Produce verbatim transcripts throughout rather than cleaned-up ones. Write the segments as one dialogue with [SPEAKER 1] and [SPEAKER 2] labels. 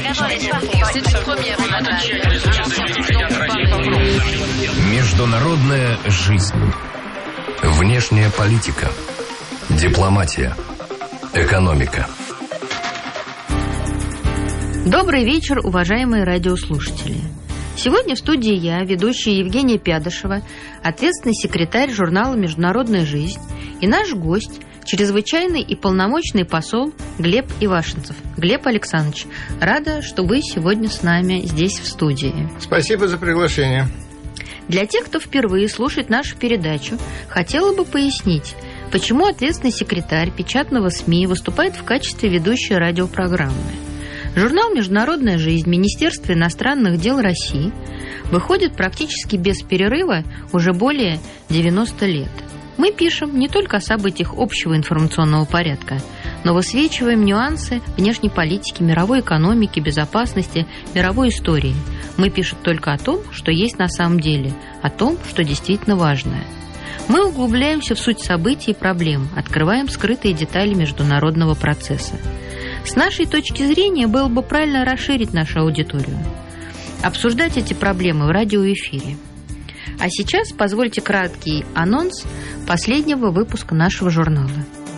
[SPEAKER 1] Международная жизнь. Внешняя политика. Дипломатия. Экономика.
[SPEAKER 2] Добрый вечер, уважаемые радиослушатели. Сегодня в студии я, ведущая Евгения Пядышева, ответственный секретарь журнала «Международная жизнь», и наш гость, чрезвычайный и полномочный посол Глеб Ивашенцев. Глеб Александрович, рада, что вы сегодня с нами здесь в студии.
[SPEAKER 3] Спасибо за приглашение.
[SPEAKER 2] Для тех, кто впервые слушает нашу передачу, хотела бы пояснить, почему ответственный секретарь печатного СМИ выступает в качестве ведущей радиопрограммы. Журнал «Международная жизнь» Министерства иностранных дел России выходит практически без перерыва уже более девяноста лет. Мы пишем не только о событиях общего информационного порядка, но высвечиваем нюансы внешней политики, мировой экономики, безопасности, мировой истории. Мы пишем только о том, что есть на самом деле, о том, что действительно важное. Мы углубляемся в суть событий и проблем, открываем скрытые детали международного процесса. С нашей точки зрения было бы правильно расширить нашу аудиторию, обсуждать эти проблемы в радиоэфире. А сейчас позвольте краткий анонс последнего выпуска нашего журнала.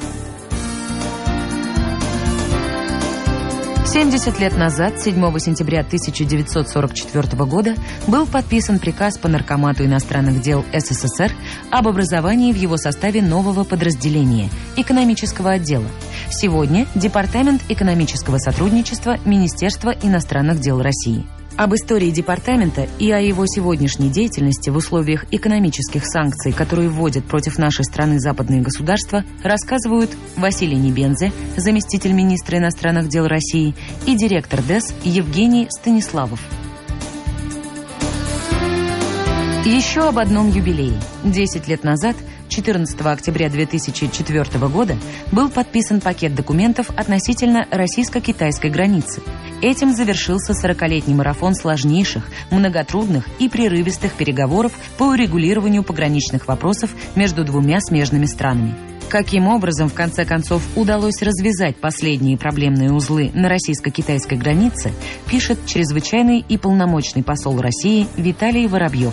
[SPEAKER 4] семьдесят лет назад, седьмого сентября тысяча девятьсот сорок четвёртого года, был подписан приказ по Наркомату иностранных дел СССР об образовании в его составе нового подразделения – экономического отдела. Сегодня Департамент экономического сотрудничества Министерства иностранных дел России. Об истории департамента и о его сегодняшней деятельности в условиях экономических санкций, которые вводят против нашей страны западные государства, рассказывают Василий Небензе, заместитель министра иностранных дел России, и директор ДЭС Евгений Станиславов. Еще об одном юбилее. Десять лет назад, четырнадцатого октября две тысячи четвёртого года, был подписан пакет документов относительно российско-китайской границы. Этим завершился сорокалетний марафон сложнейших, многотрудных и прерывистых переговоров по урегулированию пограничных вопросов между двумя смежными странами. Каким образом, в конце концов, удалось развязать последние проблемные узлы на российско-китайской границе, пишет чрезвычайный и полномочный посол России Виталий Воробьев.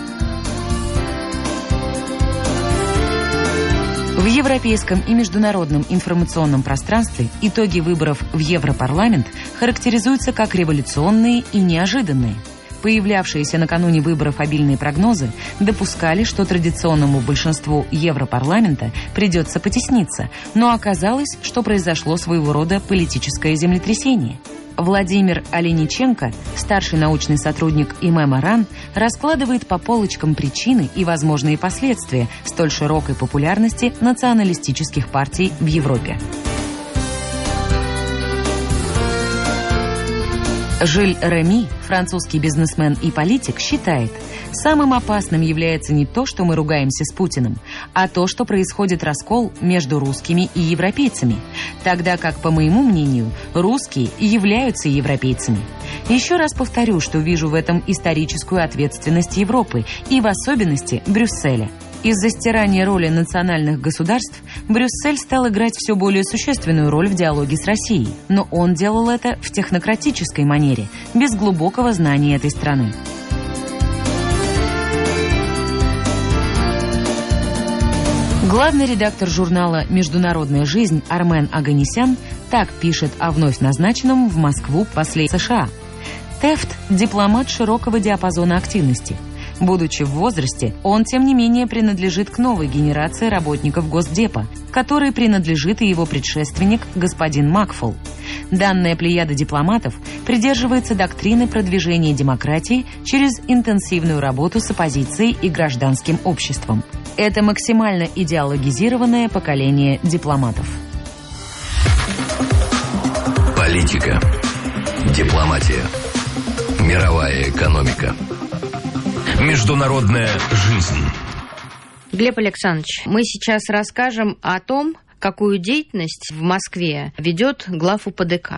[SPEAKER 4] В европейском и международном информационном пространстве итоги выборов в Европарламент характеризуются как революционные и неожиданные. Появлявшиеся накануне выборов обильные прогнозы допускали, что традиционному большинству Европарламента придется потесниться, но оказалось, что произошло своего рода политическое землетрясение. Владимир Олениченко, старший научный сотрудник ИМЭМа-РАН, раскладывает по полочкам причины и возможные последствия столь широкой популярности националистических партий в Европе. Жиль Реми, французский бизнесмен и политик, считает, самым опасным является не то, что мы ругаемся с Путиным, а то, что происходит раскол между русскими и европейцами, тогда как, по моему мнению, русские и являются европейцами. Еще раз повторю, что вижу в этом историческую ответственность Европы и в особенности Брюсселя. Из-за стирания роли национальных государств Брюссель стал играть все более существенную роль в диалоге с Россией, но он делал это в технократической манере, без глубокого знания этой страны. Главный редактор журнала «Международная жизнь» Армен Оганесян так пишет о вновь назначенном в Москву после США. Тефт – дипломат широкого диапазона активности. Будучи в возрасте, он, тем не менее, принадлежит к новой генерации работников Госдепа, которой принадлежит и его предшественник, господин Макфол. Данная плеяда дипломатов придерживается доктрины продвижения демократии через интенсивную работу с оппозицией и гражданским обществом. Это максимально идеологизированное поколение дипломатов.
[SPEAKER 1] Политика. Дипломатия. Мировая экономика. Международная жизнь.
[SPEAKER 2] Глеб Александрович, мы сейчас расскажем о том, какую деятельность в Москве ведет глав УПДК.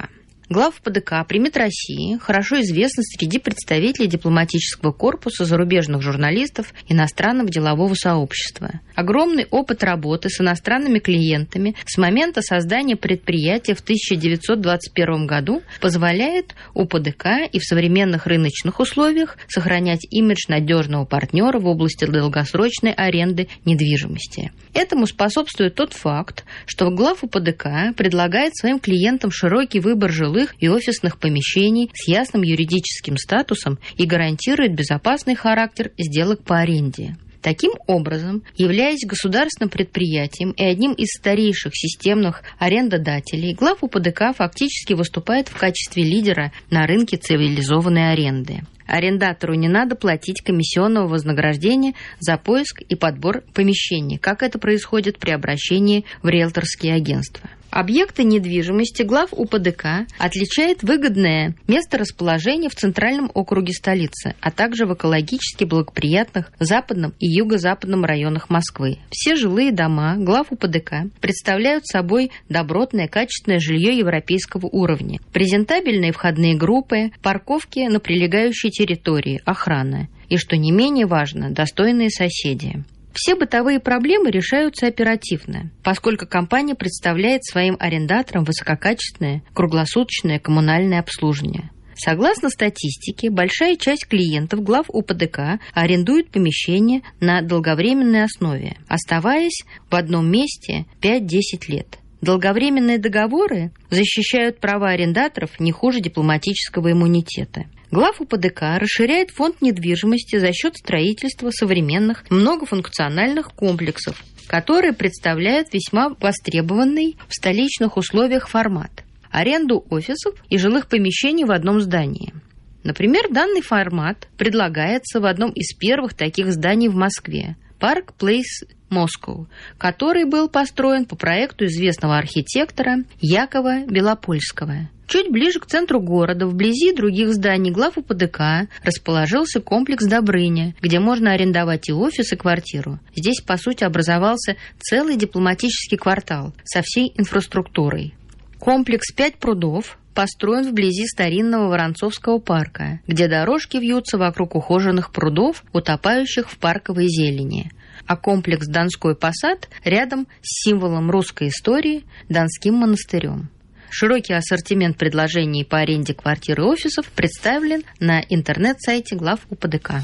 [SPEAKER 2] глав ПДК «Примет России» хорошо известны среди представителей дипломатического корпуса, зарубежных журналистов, иностранного делового сообщества. Огромный опыт работы с иностранными клиентами с момента создания предприятия в тысяча девятьсот двадцать первом году позволяет УПДК и в современных рыночных условиях сохранять имидж надежного партнера в области долгосрочной аренды недвижимости. Этому способствует тот факт, что глав УПДК предлагает своим клиентам широкий выбор жилых и офисных помещений с ясным юридическим статусом и гарантирует безопасный характер сделок по аренде. Таким образом, являясь государственным предприятием и одним из старейших системных арендодателей, глав УПДК фактически выступает в качестве лидера на рынке цивилизованной аренды. Арендатору не надо платить комиссионного вознаграждения за поиск и подбор помещений, как это происходит при обращении в риэлторские агентства. Объекты недвижимости глав УПДК отличает выгодное месторасположение в центральном округе столицы, а также в экологически благоприятных западном и юго-западном районах Москвы. Все жилые дома глав УПДК представляют собой добротное, качественное жилье европейского уровня, презентабельные входные группы, парковки на прилегающей территории, охрана и, что не менее важно, достойные соседи. Все бытовые проблемы решаются оперативно, поскольку компания представляет своим арендаторам высококачественное круглосуточное коммунальное обслуживание. Согласно статистике, большая часть клиентов глав УПДК арендуют помещения на долговременной основе, оставаясь в одном месте пять-десять лет. Долговременные договоры защищают права арендаторов не хуже дипломатического иммунитета. Глав УПДК расширяет фонд недвижимости за счет строительства современных многофункциональных комплексов, которые представляют весьма востребованный в столичных условиях формат – аренду офисов и жилых помещений в одном здании. Например, данный формат предлагается в одном из первых таких зданий в Москве – Park Place Moscow, который был построен по проекту известного архитектора Якова Белопольского. Чуть ближе к центру города, вблизи других зданий глав УПДК, расположился комплекс Добрыня, где можно арендовать и офис, и квартиру. Здесь, по сути, образовался целый дипломатический квартал со всей инфраструктурой. Комплекс «Пять прудов» построен вблизи старинного Воронцовского парка, где дорожки вьются вокруг ухоженных прудов, утопающих в парковой зелени. А комплекс «Донской посад» рядом с символом русской истории – Донским монастырем. Широкий ассортимент предложений по аренде квартир и офисов представлен на интернет-сайте глав УПДК.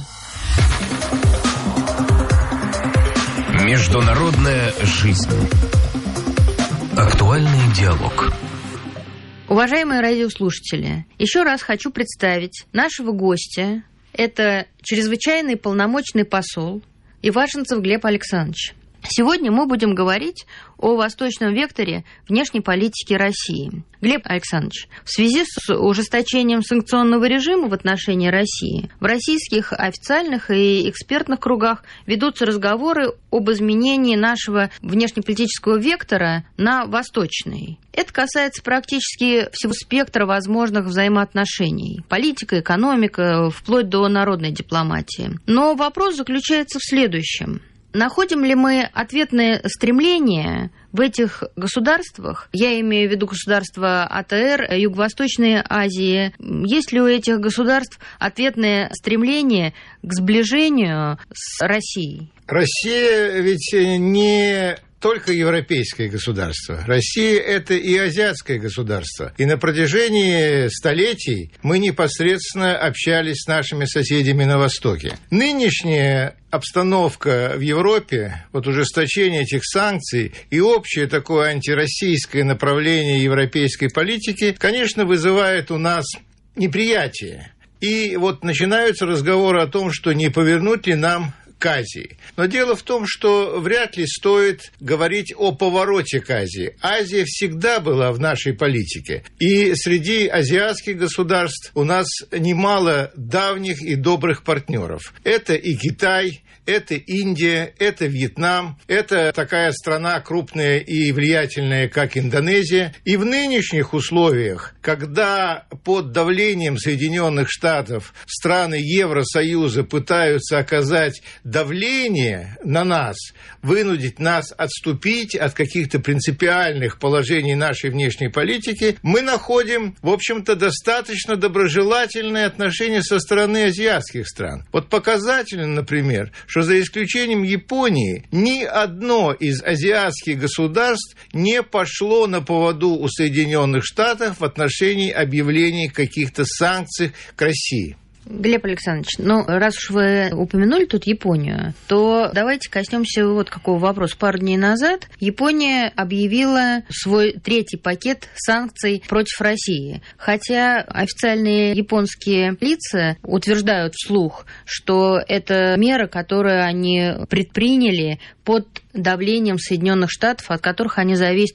[SPEAKER 1] Международная жизнь. Актуальный диалог.
[SPEAKER 2] Уважаемые радиослушатели, еще раз хочу представить нашего гостя. Это чрезвычайный полномочный посол Ивашенцев Глеб Александрович. Сегодня мы будем говорить о восточном векторе внешней политики России. Глеб Александрович, в связи с ужесточением санкционного режима в отношении России, в российских официальных и экспертных кругах ведутся разговоры об изменении нашего внешнеполитического вектора на восточный. Это касается практически всего спектра возможных взаимоотношений. Политика, экономика, вплоть до народной дипломатии. Но вопрос заключается в следующем. Находим ли мы ответные стремления в этих государствах, я имею в виду государства АТР, Юго-Восточной Азии, есть ли у этих государств ответное стремление к сближению с Россией?
[SPEAKER 3] Россия ведь не только европейское государство. Россия – это и азиатское государство. И на протяжении столетий мы непосредственно общались с нашими соседями на Востоке. Нынешняя обстановка в Европе, вот ужесточение этих санкций и общее такое антироссийское направление европейской политики, конечно, вызывает у нас неприятие. И вот начинаются разговоры о том, что не повернуть ли нам к Азии. Но дело в том, что вряд ли стоит говорить о повороте к Азии. Азия всегда была в нашей политике. И среди азиатских государств у нас немало давних и добрых партнеров. Это и Китай, это Индия, это Вьетнам, это такая страна крупная и влиятельная, как Индонезия. И в нынешних условиях, когда под давлением Соединенных Штатов страны Евросоюза пытаются оказать давление на нас, вынудить нас отступить от каких-то принципиальных положений нашей внешней политики, мы находим, в общем-то, достаточно доброжелательные отношения со стороны азиатских стран. Вот показательно, например, что за исключением Японии ни одно из азиатских государств не пошло на поводу у Соединенных Штатов в отношении объявлений каких-то санкций к России.
[SPEAKER 2] Глеб Александрович, ну, раз уж вы упомянули тут Японию, то давайте коснемся вот какого вопроса. Пару дней назад Япония объявила свой третий пакет санкций против России. Хотя официальные японские лица утверждают вслух, что это мера, которую они предприняли под давлением Соединенных Штатов, от которых они зависят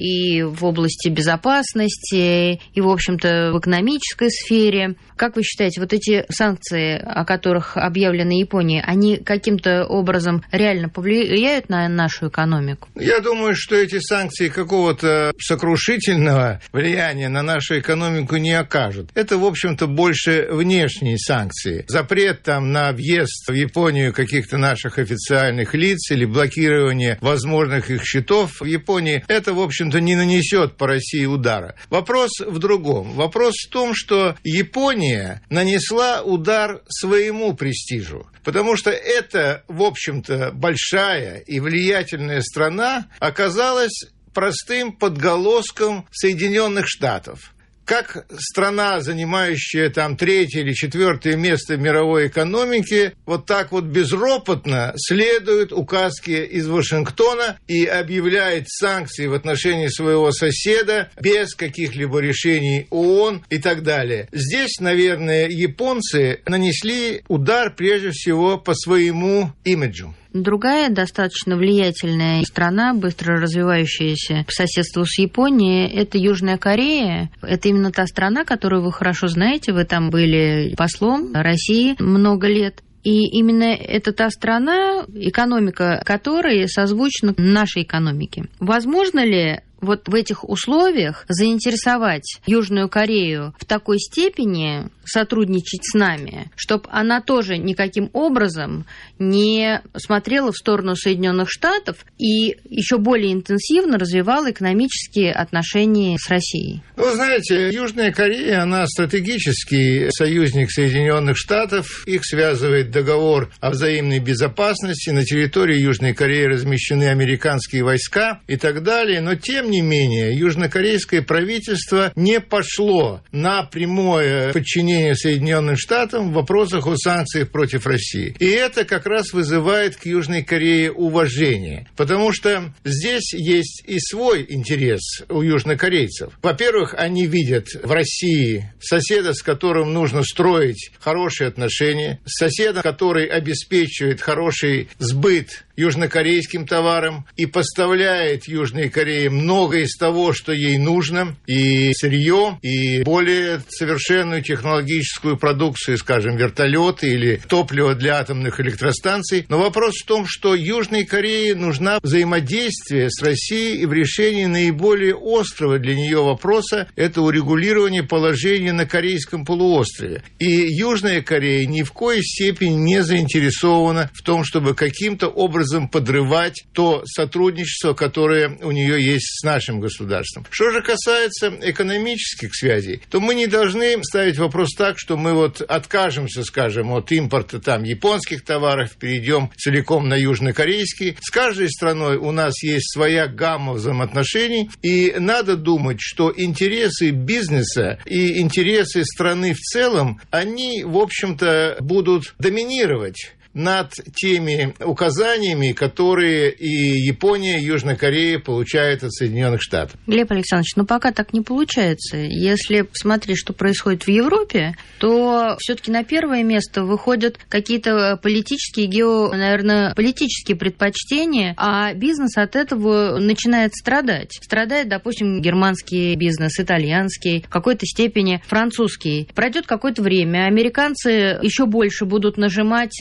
[SPEAKER 2] и в области безопасности, и, в общем-то, в экономической сфере. Как вы считаете, вот эти санкции, о которых объявлена Япония, они каким-то образом реально повлияют на нашу экономику?
[SPEAKER 3] Я думаю, что эти санкции какого-то сокрушительного влияния на нашу экономику не окажут. Это, в общем-то, больше внешние санкции. Запрет там на въезд в Японию каких-то наших официальных лиц или блокирование возможных их счетов в Японии, это, в общем-то, не нанесет по России удара. Вопрос в другом. Вопрос в том, что Япония нанесла удар своему престижу. Потому что эта, в общем-то, большая и влиятельная страна оказалась простым подголоском Соединенных Штатов. Как страна, занимающая там третье или четвертое место в мировой экономике, вот так вот безропотно следует указке из Вашингтона и объявляет санкции в отношении своего соседа без каких-либо решений ООН и так далее. Здесь, наверное, японцы нанесли удар прежде всего по своему имиджу.
[SPEAKER 2] Другая достаточно влиятельная страна, быстро развивающаяся по соседству с Японией, это Южная Корея. Это именно та страна, которую вы хорошо знаете. Вы там были послом России много лет. И именно это та страна, экономика которой созвучна нашей экономике. Возможно ли вот в этих условиях заинтересовать Южную Корею в такой степени сотрудничать с нами, чтобы она тоже никаким образом не смотрела в сторону Соединенных Штатов и еще более интенсивно развивала экономические отношения с Россией?
[SPEAKER 3] Вы знаете, Южная Корея, она стратегический союзник Соединенных Штатов. Их связывает договор о взаимной безопасности. На территории Южной Кореи размещены американские войска и так далее. Но тем не менее, южнокорейское правительство не пошло на прямое подчинение Соединенным Штатам в вопросах о санкциях против России. И это как раз вызывает к Южной Корее уважение. Потому что здесь есть и свой интерес у южнокорейцев. Во-первых, они видят в России соседа, с которым нужно строить хорошие отношения, соседа, который обеспечивает хороший сбыт южнокорейским товарам и поставляет Южной Корее много из того, что ей нужно, и сырье, и более совершенную технологическую продукцию, скажем, вертолеты или топливо для атомных электростанций. Но вопрос в том, что Южной Корее нужно взаимодействие с Россией и в решении наиболее острого для нее вопроса – это урегулирование положения на Корейском полуострове. И Южная Корея ни в коей степени не заинтересована в том, чтобы каким-то образом подрывать то сотрудничество, которое у нее есть с нашим государством. Что же касается экономических связей, то мы не должны ставить вопрос так, что мы вот откажемся, скажем, от импорта там японских товаров, перейдем целиком на южнокорейские. С каждой страной у нас есть своя гамма взаимоотношений, и надо думать, что интересы бизнеса и интересы страны в целом, они, в общем-то, будут доминировать над теми указаниями, которые и Япония, и Южная Корея получают от Соединенных Штатов.
[SPEAKER 2] Глеб Александрович, ну пока так не получается. Если посмотреть, что происходит в Европе, то все-таки на первое место выходят какие-то политические, гео, наверное, политические предпочтения, а бизнес от этого начинает страдать. Страдает, допустим, германский бизнес, итальянский, в какой-то степени французский. Пройдет какое-то время, американцы еще больше будут нажимать на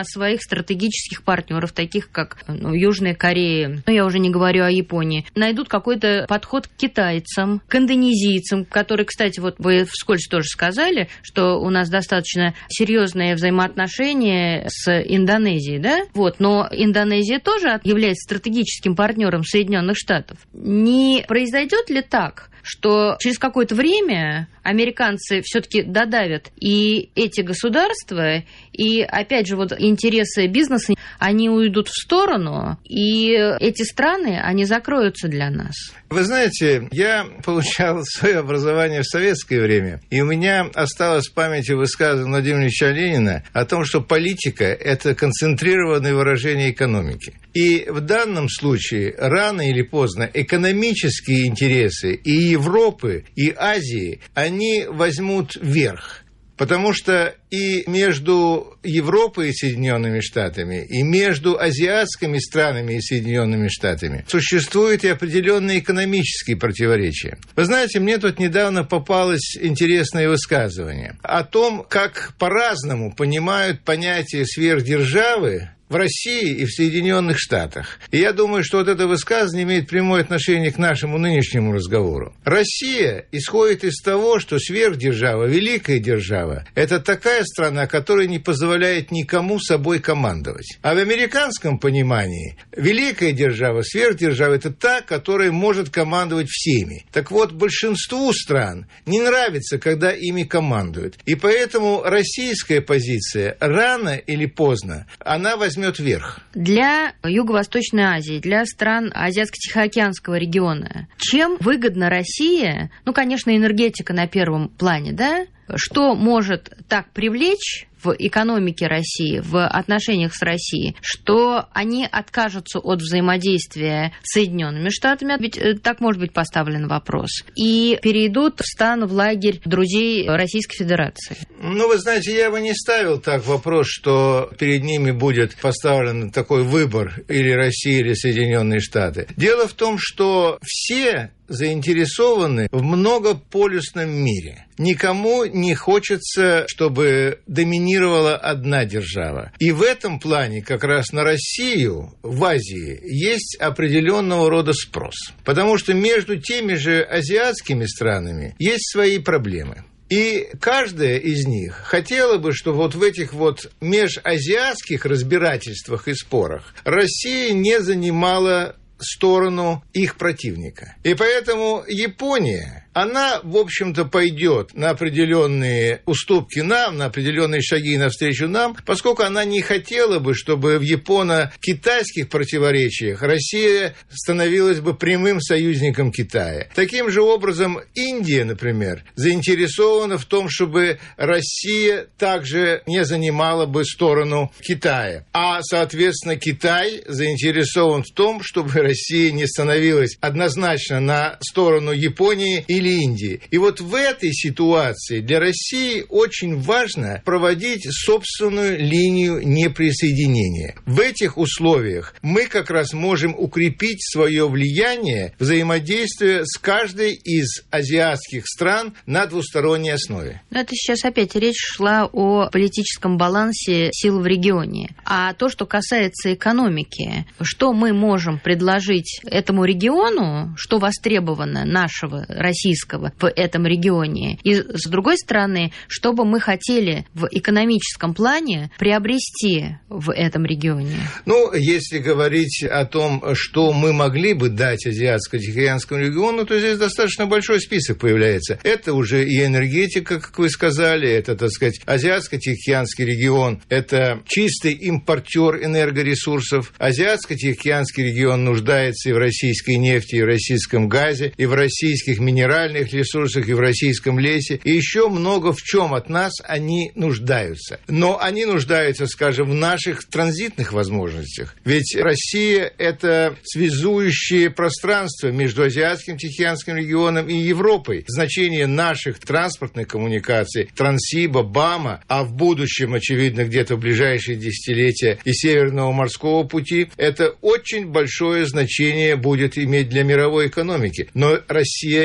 [SPEAKER 2] своих стратегических партнеров, таких как ну, Южная Корея, ну, я уже не говорю о Японии, найдут какой-то подход к китайцам, к индонезийцам, которые, кстати, вот вы вскользь тоже сказали, что у нас достаточно серьезные взаимоотношения с Индонезией, да? Вот, но Индонезия тоже является стратегическим партнером Соединенных Штатов. Не произойдет ли так, что через какое-то время американцы все-таки додавят и эти государства, и, опять же, вот интересы бизнеса, они уйдут в сторону, и эти страны, они закроются для нас?
[SPEAKER 3] Вы знаете, я получал свое образование в советское время, и у меня осталось в памяти высказывание Владимира Ильича Ленина о том, что политика – это концентрированное выражение экономики. И в данном случае рано или поздно экономические интересы и Европы, и Азии, они возьмут верх. Потому что и между Европой и Соединенными Штатами, и между азиатскими странами и Соединенными Штатами существуют и определенные экономические противоречия. Вы знаете, мне тут недавно попалось интересное высказывание о том, как по-разному понимают понятие сверхдержавы в России и в Соединенных Штатах. И я думаю, что вот это высказывание имеет прямое отношение к нашему нынешнему разговору. Россия исходит из того, что сверхдержава, великая держава, это такая страна, которая не позволяет никому собой командовать. А в американском понимании великая держава, сверхдержава, это та, которая может командовать всеми. Так вот, большинству стран не нравится, когда ими командуют. И поэтому российская позиция рано или поздно, она возьмет вверх.
[SPEAKER 2] Для Юго-Восточной Азии, для стран Азиатско-Тихоокеанского региона, чем выгодна Россия? Ну, конечно, энергетика на первом плане, да? Что может так привлечь в экономике России, в отношениях с Россией, что они откажутся от взаимодействия с Соединенными Штатами, ведь так может быть поставлен вопрос, и перейдут в стан, в лагерь друзей Российской Федерации?
[SPEAKER 3] Ну, вы знаете, я бы не ставил так вопрос, что перед ними будет поставлен такой выбор, или Россия, или Соединенные Штаты. Дело в том, что все заинтересованы в многополюсном мире. Никому не хочется, чтобы доминировала одна держава. И в этом плане как раз на Россию в Азии есть определенного рода спрос. Потому что между теми же азиатскими странами есть свои проблемы. И каждая из них хотела бы, что вот в этих вот межазиатских разбирательствах и спорах Россия не занимала сторону их противника. И поэтому Япония, она, в общем-то, пойдет на определенные уступки нам, на определенные шаги навстречу нам, поскольку она не хотела бы, чтобы в японо-китайских противоречиях Россия становилась бы прямым союзником Китая. Таким же образом, Индия, например, заинтересована в том, чтобы Россия также не занимала бы сторону Китая. А, соответственно, Китай заинтересован в том, чтобы Россия не становилась однозначно на сторону Японии или Индии. И вот в этой ситуации для России очень важно проводить собственную линию неприсоединения. В этих условиях мы как раз можем укрепить свое влияние, взаимодействие с каждой из азиатских стран на двусторонней основе.
[SPEAKER 2] Но это сейчас опять речь шла о политическом балансе сил в регионе. А то, что касается экономики, что мы можем предложить этому региону, что востребовано нашего российского в этом регионе, и с другой стороны, что бы мы хотели в экономическом плане приобрести в этом регионе?
[SPEAKER 3] Ну, если говорить о том, что мы могли бы дать Азиатско-Тихоокеанскому региону, то здесь достаточно большой список появляется. Это уже и энергетика, как вы сказали, это, так сказать, Азиатско-Тихоокеанский регион, это чистый импортер энергоресурсов. Азиатско-Тихоокеанский регион нуждается и в российской нефти, и в российском газе, и в российских минеральных ресурсах, и в российском лесе, и еще много в чем от нас они нуждаются. Но они нуждаются, скажем, в наших транзитных возможностях. Ведь Россия – это связующее пространство между Азиатским Тихоокеанским регионом и Европой. Значение наших транспортных коммуникаций, Транссиба, БАМа, а в будущем, очевидно, где-то в ближайшие десятилетия и Северного морского пути – это очень большое значение будет иметь для мировой экономики. Но Россия является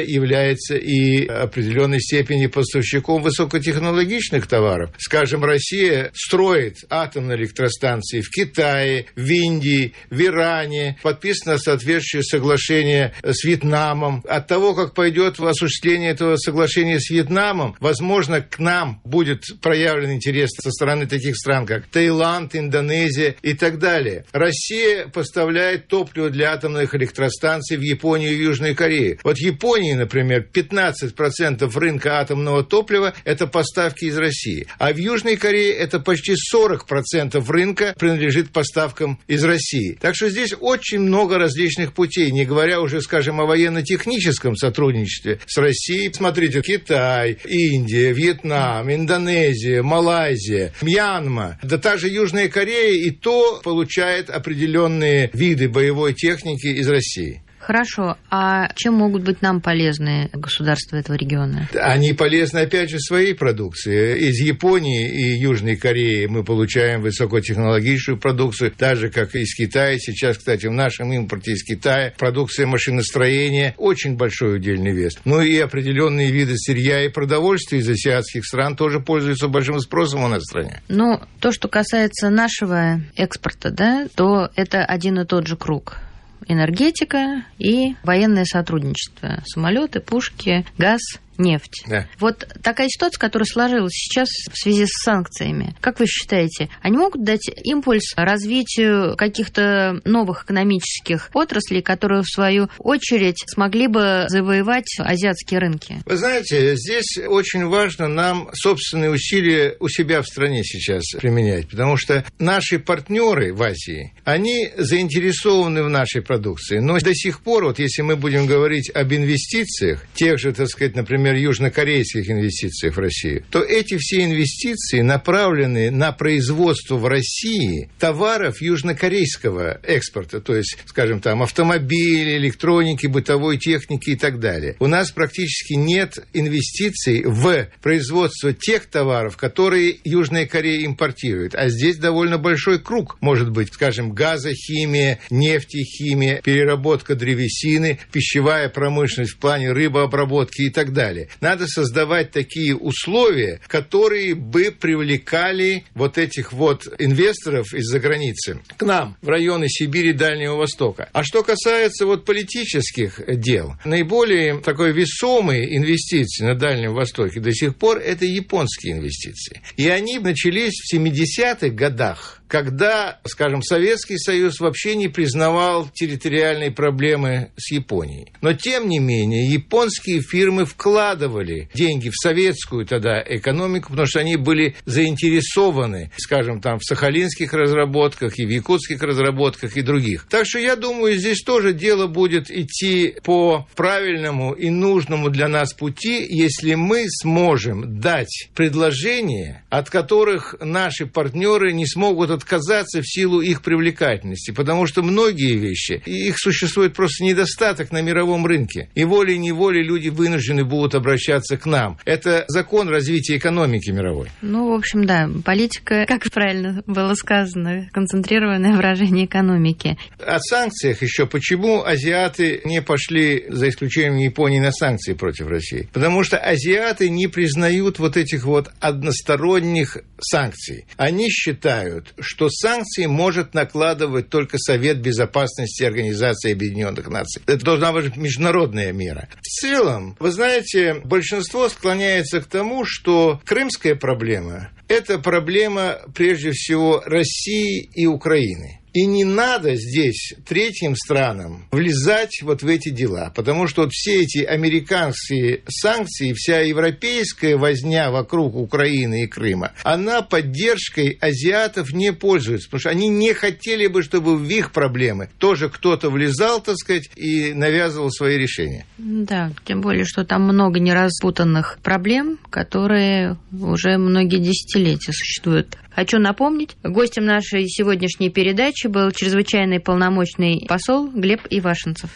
[SPEAKER 3] является и определенной степени поставщиком высокотехнологичных товаров. Скажем, Россия строит атомные электростанции в Китае, в Индии, в Иране. Подписано соответствующее соглашение с Вьетнамом. От того, как пойдет в осуществление этого соглашения с Вьетнамом, возможно, к нам будет проявлен интерес со стороны таких стран, как Таиланд, Индонезия и так далее. Россия поставляет топливо для атомных электростанций в Японию и в Южную Корею. Вот в Японии, например, пятнадцать процентов рынка атомного топлива – это поставки из России. А в Южной Корее это почти сорок процентов рынка принадлежит поставкам из России. Так что здесь очень много различных путей, не говоря уже, скажем, о военно-техническом сотрудничестве с Россией. Смотрите, Китай, Индия, Вьетнам, Индонезия, Малайзия, Мьянма, да та же Южная Корея и то получает определенные виды боевой техники из России.
[SPEAKER 2] Хорошо. А чем могут быть нам полезны государства этого региона?
[SPEAKER 3] Они полезны, опять же, своей продукцией. Из Японии и Южной Кореи мы получаем высокотехнологичную продукцию, так же, как и из Китая. Сейчас, кстати, в нашем импорте из Китая продукция машиностроения очень большой удельный вес. Ну и определенные виды сырья и продовольствия из азиатских стран тоже пользуются большим спросом у нас в стране.
[SPEAKER 2] Ну, то, что касается нашего экспорта, да, то это один и тот же круг. Энергетика и военное сотрудничество. Самолеты, пушки, газ, нефть.
[SPEAKER 3] Да.
[SPEAKER 2] Вот такая ситуация, которая сложилась сейчас в связи с санкциями. Как вы считаете, они могут дать импульс развитию каких-то новых экономических отраслей, которые, в свою очередь, смогли бы завоевать азиатские рынки?
[SPEAKER 3] Вы знаете, здесь очень важно нам собственные усилия у себя в стране сейчас применять, потому что наши партнеры в Азии, они заинтересованы в нашей продукции. Но до сих пор, вот если мы будем говорить об инвестициях, тех же, так сказать, например, южнокорейских инвестициях в Россию, то эти все инвестиции направлены на производство в России товаров южнокорейского экспорта, то есть, скажем, там, автомобили, электроники, бытовой техники и так далее. У нас практически нет инвестиций в производство тех товаров, которые Южная Корея импортирует. А здесь довольно большой круг, может быть, скажем, газохимия, нефтехимия, переработка древесины, пищевая промышленность в плане рыбообработки и так далее. Надо создавать такие условия, которые бы привлекали вот этих вот инвесторов из-за границы к нам, в районы Сибири и Дальнего Востока. А что касается вот политических дел, наиболее такой весомые инвестиции на Дальнем Востоке до сих пор это японские инвестиции. И они начались в семидесятых годах, когда, скажем, Советский Союз вообще не признавал территориальные проблемы с Японией. Но, тем не менее, японские фирмы вкладывали деньги в советскую тогда экономику, потому что они были заинтересованы, скажем, там, в сахалинских разработках и в якутских разработках и других. Так что, я думаю, здесь тоже дело будет идти по правильному и нужному для нас пути, если мы сможем дать предложения, от которых наши партнеры не смогут отказаться в силу их привлекательности, потому что многие вещи, их существует просто недостаток на мировом рынке, и волей-неволей люди вынуждены будут обращаться к нам. Это закон развития экономики мировой.
[SPEAKER 2] Ну, в общем, да, политика, как правильно было сказано, концентрированное выражение экономики.
[SPEAKER 3] О санкциях еще. Почему азиаты не пошли, за исключением Японии, на санкции против России? Потому что азиаты не признают вот этих вот односторонних санкций. Они считают, что санкции может накладывать только Совет Безопасности Организации Объединенных Наций. Это должна быть международная мера. В целом, вы знаете, большинство склоняется к тому, что крымская проблема – это проблема, прежде всего, России и Украины. И не надо здесь третьим странам влезать вот в эти дела, потому что вот все эти американские санкции, вся европейская возня вокруг Украины и Крыма, она поддержкой азиатов не пользуется, потому что они не хотели бы, чтобы в их проблемы тоже кто-то влезал, так сказать, и навязывал свои решения.
[SPEAKER 2] Да, тем более, что там много нераспутанных проблем, которые уже многие десятилетия существуют. Хочу напомнить, гостем нашей сегодняшней передачи был чрезвычайный полномочный посол Глеб Ивашенцев.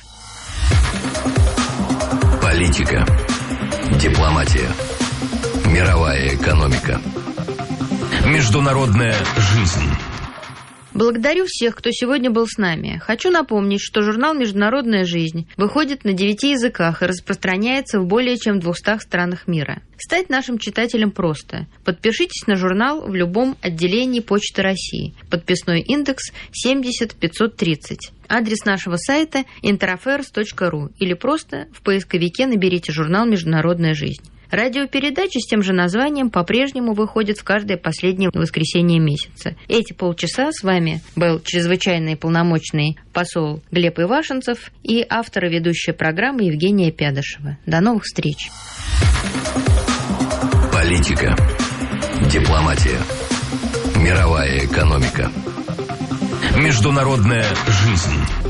[SPEAKER 1] Политика, дипломатия, мировая экономика, международная жизнь.
[SPEAKER 2] Благодарю всех, кто сегодня был с нами. Хочу напомнить, что журнал «Международная жизнь» выходит на девяти языках и распространяется в более чем двухстах странах мира. Стать нашим читателем просто. Подпишитесь на журнал в любом отделении Почты России. Подписной индекс семьдесят пятьсот тридцать. Адрес нашего сайта интерафэрс точка ру или просто в поисковике наберите журнал «Международная жизнь». Радиопередачи с тем же названием по-прежнему выходят в каждое последнее воскресенье месяца. Эти полчаса с вами был чрезвычайный полномочный посол Глеб Ивашенцев и автор и ведущая программы Евгения Пядышева. До новых встреч.
[SPEAKER 1] Политика, дипломатия, мировая экономика, международная жизнь.